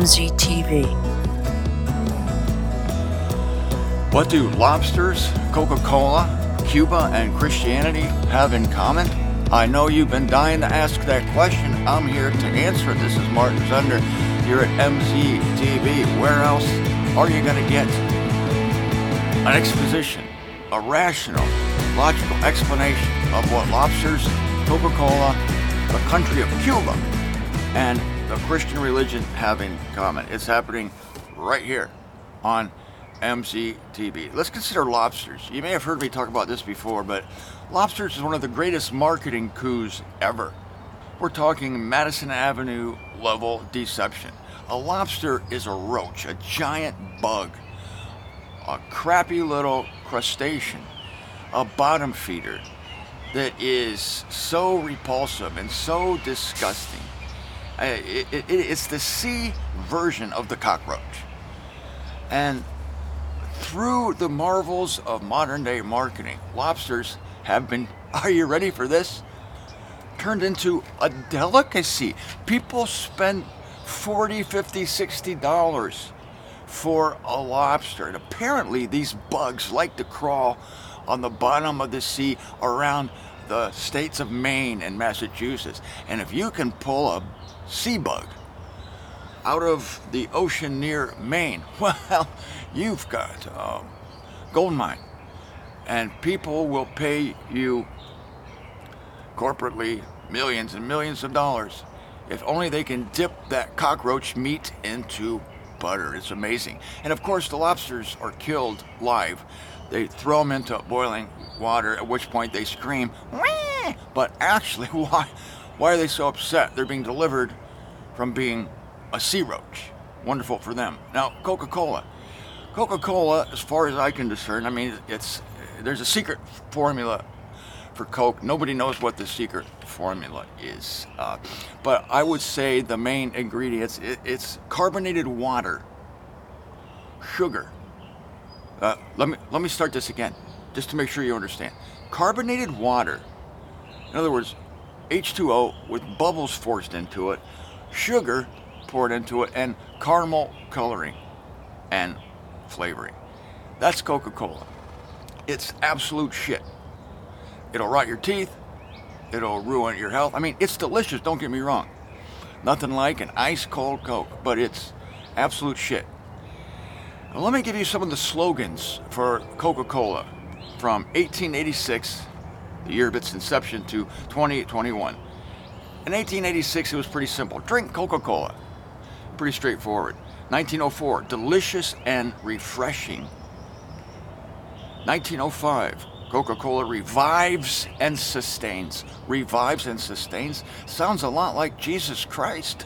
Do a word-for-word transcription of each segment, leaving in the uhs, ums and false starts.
Z T V. What do lobsters, Coca-Cola, Cuba, and Christianity have in common? I know you've been dying to ask that question. I'm here to answer it. This is Martin Zunder here at M Z T V. Where else are you going to get an exposition, a rational, logical explanation of what lobsters, Coca-Cola, the country of Cuba, and the Christian religion have in common? It's happening right here on M Z T V. Let's consider lobsters. You may have heard me talk about this before, but lobsters is one of the greatest marketing coups ever. We're talking Madison Avenue level deception. A lobster is a roach, a giant bug, a crappy little crustacean, a bottom feeder that is so repulsive and so disgusting. It, it, it, it's the sea version of the cockroach. And through the marvels of modern day marketing, lobsters have been, are you ready for this? Turned into a delicacy. People spend forty, fifty, sixty dollars for a lobster. And apparently these bugs like to crawl on the bottom of the sea around the states of Maine and Massachusetts. And if you can pull a sea bug out of the ocean near Maine, well, you've got a gold mine. And people will pay you corporately millions and millions of dollars if only they can dip that cockroach meat into butter. It's amazing. And of course, the lobsters are killed live. They throw them into boiling water, at which point they scream, "Wah!" But actually, why, why are they so upset? They're being delivered from being a sea roach. Wonderful for them. Now, Coca-Cola. Coca-Cola, as far as I can discern, I mean, it's there's a secret formula for Coke. Nobody knows what the secret formula is. Uh, but I would say the main ingredients, it, it's carbonated water, sugar. Uh, let me let me start this again, just to make sure you understand. Carbonated water, in other words, H two O with bubbles forced into it, sugar poured into it, and caramel coloring and flavoring. That's Coca-Cola. It's absolute shit. It'll rot your teeth. It'll ruin your health. I mean, it's delicious, don't get me wrong. Nothing like an ice cold Coke, but it's absolute shit. Now, let me give you some of the slogans for Coca-Cola from eighteen eighty-six, the year of its inception, to twenty twenty-one. In eighteen eighty-six, it was pretty simple. Drink Coca-Cola. Pretty straightforward. nineteen oh four, delicious and refreshing. nineteen oh five, Coca-Cola revives and sustains. Revives and sustains sounds a lot like Jesus Christ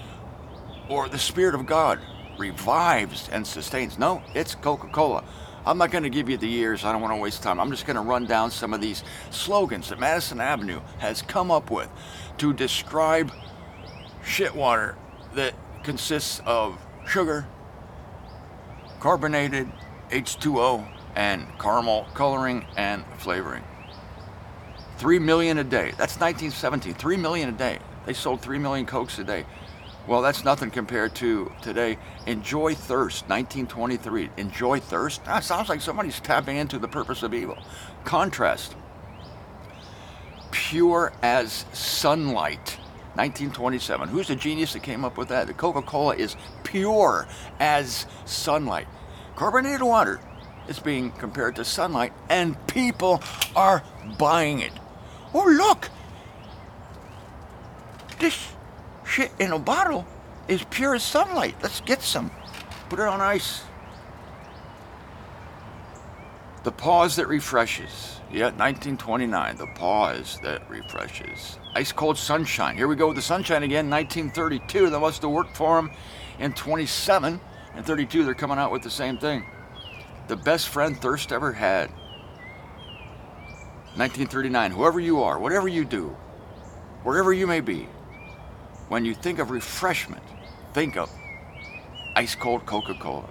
or the Spirit of God. Revives and sustains. No, it's Coca-Cola. I'm not going to give you the years. I don't want to waste time. I'm just going to run down some of these slogans that Madison Avenue has come up with to describe shit water that consists of sugar, carbonated H two O, and caramel coloring and flavoring. Three million a day. That's nineteen seventeen. Three million a day. They sold three million Cokes a day. Well, that's nothing compared to today. Enjoy Thirst, nineteen twenty-three. Enjoy Thirst? That sounds like somebody's tapping into the purpose of evil. Contrast. Pure as Sunlight, nineteen twenty-seven. Who's the genius that came up with that? The Coca-Cola is pure as sunlight. Carbonated water is being compared to sunlight, and people are buying it. Oh, look! This shit in a bottle is pure as sunlight. Let's get some. Put it on ice. The pause that refreshes. Yeah, nineteen twenty-nine. The pause that refreshes. Ice cold sunshine. Here we go with the sunshine again. nineteen thirty-two. That must have worked for them in twenty-seven. And thirty-two, they're coming out with the same thing. The best friend thirst ever had. nineteen thirty-nine. Whoever you are, whatever you do, wherever you may be, when you think of refreshment, think of ice cold Coca-Cola.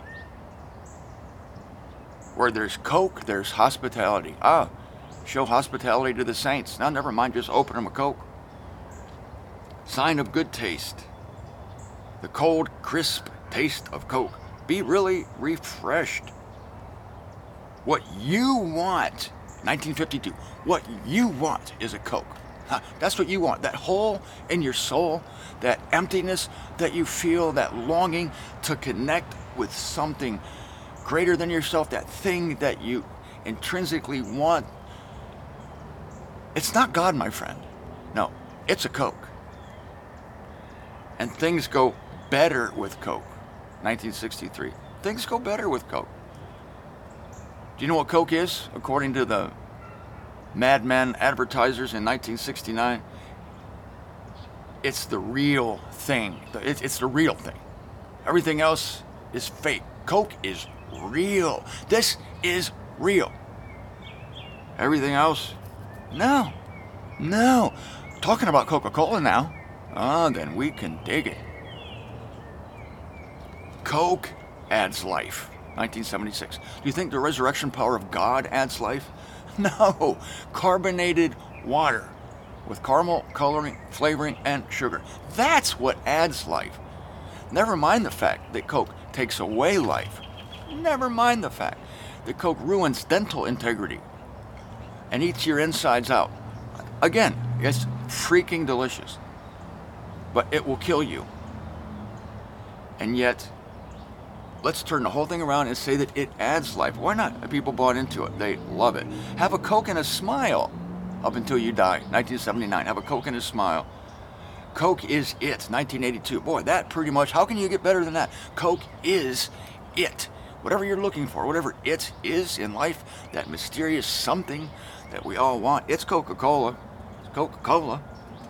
Where there's Coke, there's hospitality. Ah, show hospitality to the saints. Now, never mind, just open them a Coke. Sign of good taste. The cold, crisp taste of Coke. Be really refreshed. What you want, nineteen fifty-two, what you want is a Coke. Huh, that's what you want. That hole in your soul, that emptiness that you feel, that longing to connect with something greater than yourself, that thing that you intrinsically want. It's not God, my friend. No, it's a Coke. And things go better with Coke. nineteen sixty-three. Things go better with Coke. Do you know what Coke is, according to the Mad Men advertisers in nineteen sixty-nine? It's the real thing. It's the real thing. Everything else is fake. Coke is real. This is real. Everything else, no. No. Talking about Coca-Cola now. Ah, then we can dig it. Coke adds life. nineteen seventy-six. Do you think the resurrection power of God adds life? No. Carbonated water with caramel coloring, flavoring, and sugar. That's what adds life. Never mind the fact that Coke takes away life. Never mind the fact that Coke ruins dental integrity and eats your insides out. Again, it's freaking delicious, but it will kill you. And yet, let's turn the whole thing around and say that it adds life. Why not? People bought into it. They love it. Have a Coke and a smile up until you die. nineteen seventy-nine. Have a Coke and a smile. Coke is it. nineteen eighty-two. Boy, that pretty much, how can you get better than that? Coke is it. Whatever you're looking for, whatever it is in life, that mysterious something that we all want, it's Coca-Cola. It's Coca-Cola.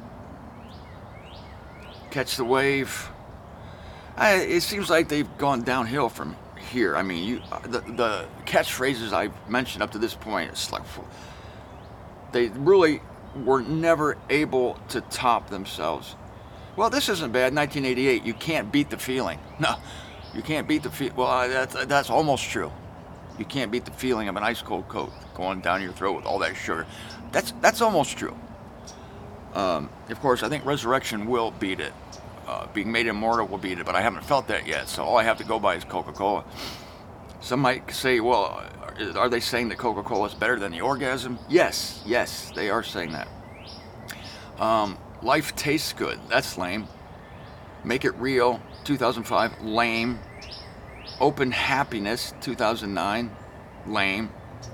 Catch the wave. I, it seems like they've gone downhill from here. I mean, you the, the catchphrases I've mentioned up to this point, it's like they really were never able to top themselves. Well, this isn't bad. nineteen eighty-eight, you can't beat the feeling. No, you can't beat the feel. Well, that's, that's almost true. You can't beat the feeling of an ice cold Coke going down your throat with all that sugar. That's that's almost true. Um, of course, I think resurrection will beat it. Uh, being made immortal will beat it, but I haven't felt that yet, so all I have to go by is Coca-Cola. Some might say, well, are they saying that Coca-Cola is better than the orgasm? Yes, yes, they are saying that. Um, life tastes good. That's lame. Make it real, two thousand five, lame. Open happiness, two thousand nine, lame.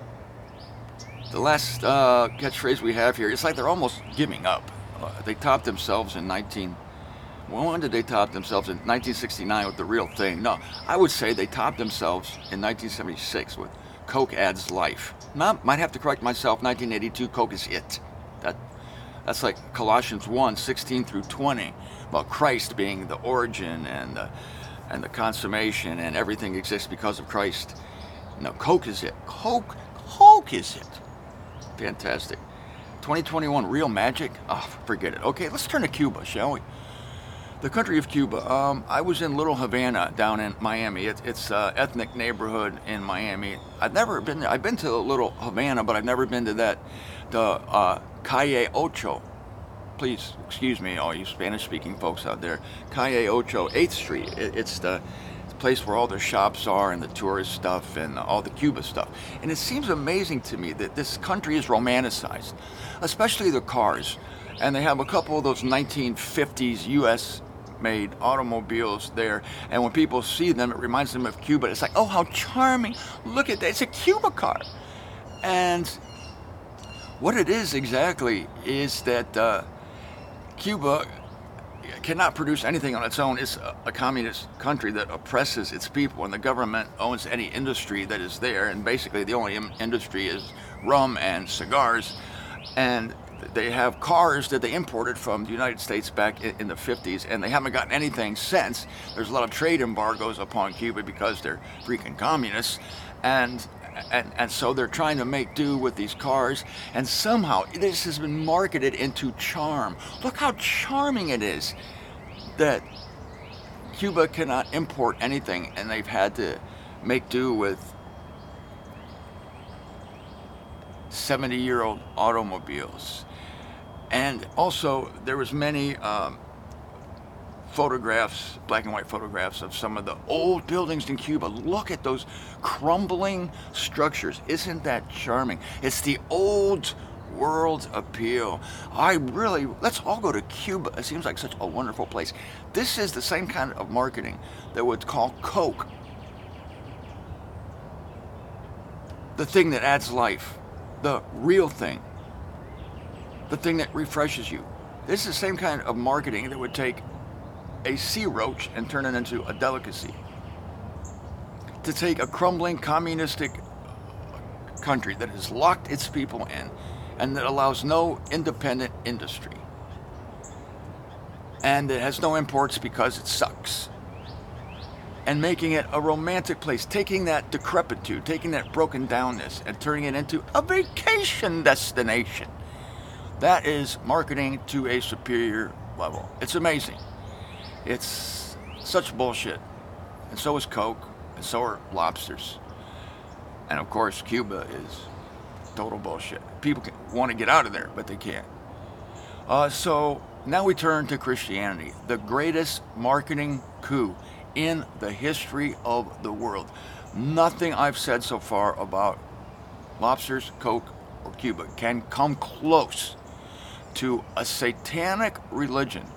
The last uh, catchphrase we have here, it's like they're almost giving up. Uh, they topped themselves in nineteen... Well, when did they top themselves? In nineteen sixty-nine with The Real Thing. No, I would say they topped themselves in nineteen seventy-six with Coke Adds Life. Now, might have to correct myself, nineteen eighty-two, Coke is it. That, that's like Colossians one, sixteen through twenty, about Christ being the origin and the, and the consummation, and everything exists because of Christ. No, Coke is it. Coke, Coke is it. Fantastic. twenty twenty-one, real magic? Oh, forget it. Okay, let's turn to Cuba, shall we? The country of Cuba. Um, I was in Little Havana down in Miami. It, it's an ethnic neighborhood in Miami. I've never been there. I've been to Little Havana, but I've never been to that, the uh, Calle Ocho. Please excuse me, all you Spanish-speaking folks out there. Calle Ocho, eighth Street. It, it's the place where all the shops are and the tourist stuff and all the Cuba stuff. And it seems amazing to me that this country is romanticized, especially the cars. And they have a couple of those nineteen fifties U S made automobiles there, and when people see them, it reminds them of Cuba. It's like, oh, how charming, look at that, it's a Cuba car. And what it is exactly is that uh, Cuba cannot produce anything on its own. It's a, a communist country that oppresses its people, and the government owns any industry that is there, and basically the only im- industry is rum and cigars. And they have cars that they imported from the United States back in, in the fifties, and they haven't gotten anything since. There's a lot of trade embargoes upon Cuba because they're freaking communists, and and and so they're trying to make do with these cars, and somehow this has been marketed into charm. Look how charming it is that Cuba cannot import anything, and they've had to make do with seventy-year-old automobiles. And also, there was many um, photographs, black and white photographs of some of the old buildings in Cuba. Look at those crumbling structures. Isn't that charming? It's the old world appeal. I really, let's all go to Cuba. It seems like such a wonderful place. This is the same kind of marketing that would call Coke the thing that adds life, the real thing, the thing that refreshes you. This is the same kind of marketing that would take a sea roach and turn it into a delicacy. To take a crumbling communistic country that has locked its people in and that allows no independent industry and that has no imports because it sucks, and making it a romantic place, taking that decrepitude, taking that broken downness and turning it into a vacation destination. That is marketing to a superior level. It's amazing. It's such bullshit. And so is Coke, and so are lobsters. And of course, Cuba is total bullshit. People can, want to get out of there, but they can't. Uh, so now we turn to Christianity, the greatest marketing coup in the history of the world. Nothing I've said so far about lobsters, Coke, or Cuba can come close to a satanic religion,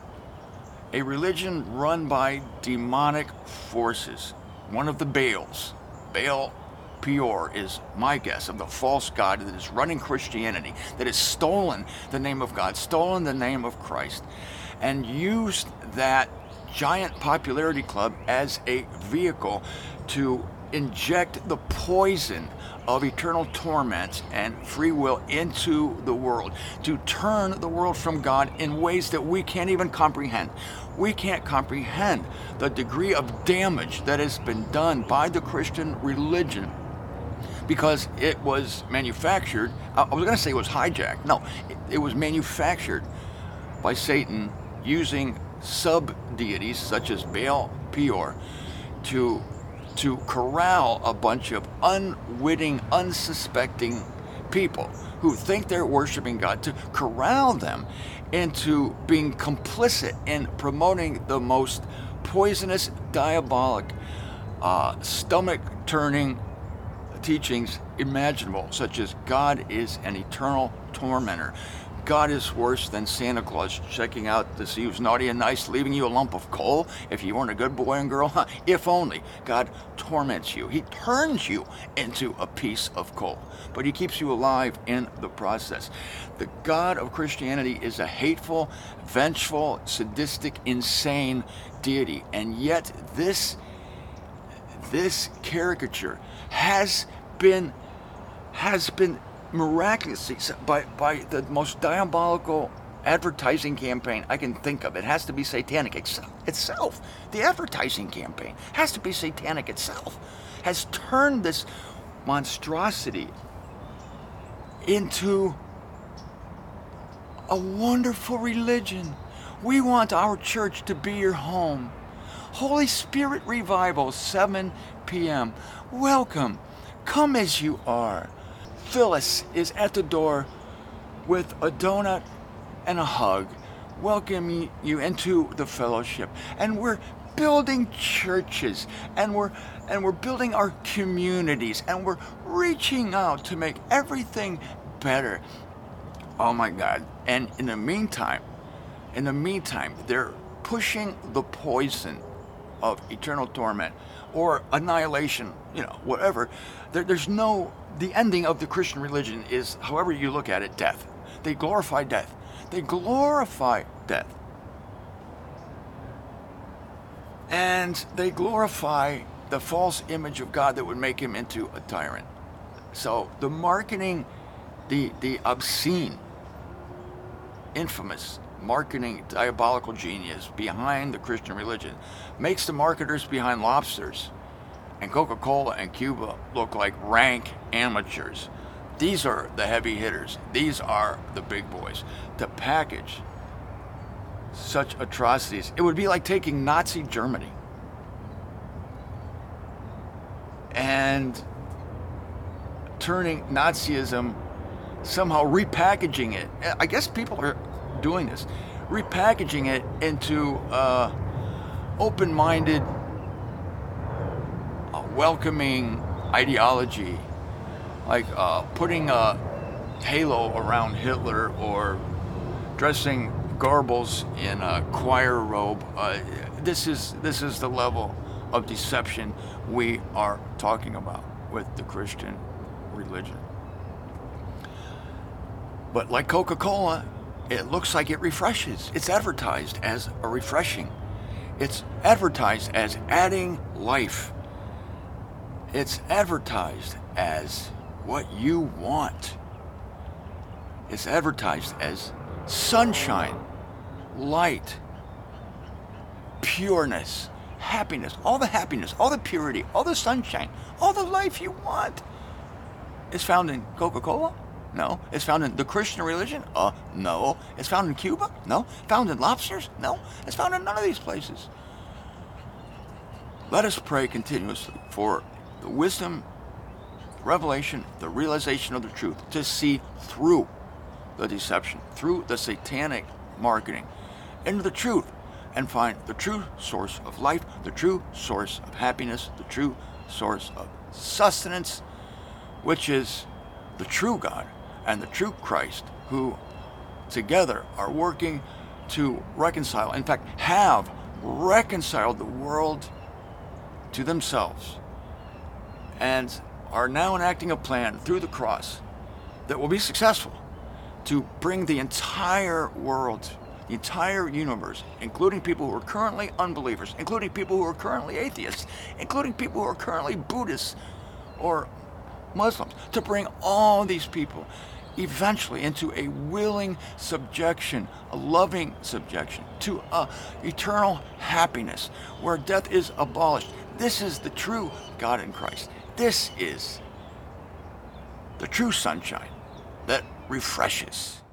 a religion run by demonic forces. One of the Baals, Baal Peor is my guess of the false god that is running Christianity, that has stolen the name of God, stolen the name of Christ, and used that giant popularity club as a vehicle to inject the poison of eternal torment and free will into the world, to turn the world from God in ways that we can't even comprehend. We can't comprehend the degree of damage that has been done by the Christian religion because it was manufactured. I was going to say it was hijacked. No, it, it was manufactured by Satan using sub-deities such as Baal Peor to to corral a bunch of unwitting, unsuspecting people who think they're worshiping God, to corral them into being complicit in promoting the most poisonous, diabolic, uh, stomach-turning teachings imaginable, such as God is an eternal tormentor. God is worse than Santa Claus checking out to see who's naughty and nice, leaving you a lump of coal if you weren't a good boy and girl. Huh? If only. God torments you. He turns you into a piece of coal, but he keeps you alive in the process. The God of Christianity is a hateful, vengeful, sadistic, insane deity, and yet this, this caricature has been, has been miraculously, by by the most diabolical advertising campaign I can think of. It has to be satanic itself. The advertising campaign has to be satanic itself. Has turned this monstrosity into a wonderful religion. We want our church to be your home. Holy Spirit Revival, seven p.m. Welcome. Come as you are. Phyllis is at the door with a donut and a hug, welcoming you into the fellowship. And we're building churches, and we're and we're building our communities, and we're reaching out to make everything better. Oh my God. And in the meantime, in the meantime, they're pushing the poison of eternal torment or annihilation, you know, whatever. There, there's no, the ending of the Christian religion is, however you look at it, death. They glorify death. They glorify death. And they glorify the false image of God that would make him into a tyrant. So the marketing, the, the obscene, infamous marketing diabolical genius behind the Christian religion makes the marketers behind lobsters and Coca-Cola and Cuba look like rank amateurs. These are the heavy hitters. These are the big boys. To package such atrocities, it would be like taking Nazi Germany and turning Nazism, somehow repackaging it. I guess people are doing this, repackaging it into uh, open-minded, uh, welcoming ideology, like uh, putting a halo around Hitler or dressing Goebbels in a choir robe. Uh, this is this is the level of deception we are talking about with the Christian religion. But like Coca-Cola, it looks like it refreshes. It's advertised as a refreshing. It's advertised as adding life. It's advertised as what you want. It's advertised as sunshine, light, pureness, happiness, all the happiness, all the purity, all the sunshine, all the life you want is found in Coca-Cola? No. It's found in the Christian religion? Uh, no. It's found in Cuba? No. Found in lobsters? No. It's found in none of these places. Let us pray continuously for the wisdom, revelation, the realization of the truth, to see through the deception, through the satanic marketing, into the truth, and find the true source of life, the true source of happiness, the true source of sustenance, which is the true God and the true Christ, who together are working to reconcile, in fact, have reconciled the world to themselves, and are now enacting a plan through the cross that will be successful to bring the entire world, the entire universe, including people who are currently unbelievers, including people who are currently atheists, including people who are currently Buddhists or Muslims, to bring all these people eventually into a willing subjection, a loving subjection to a eternal happiness where death is abolished. This is the true God in Christ. This is the true sunshine that refreshes.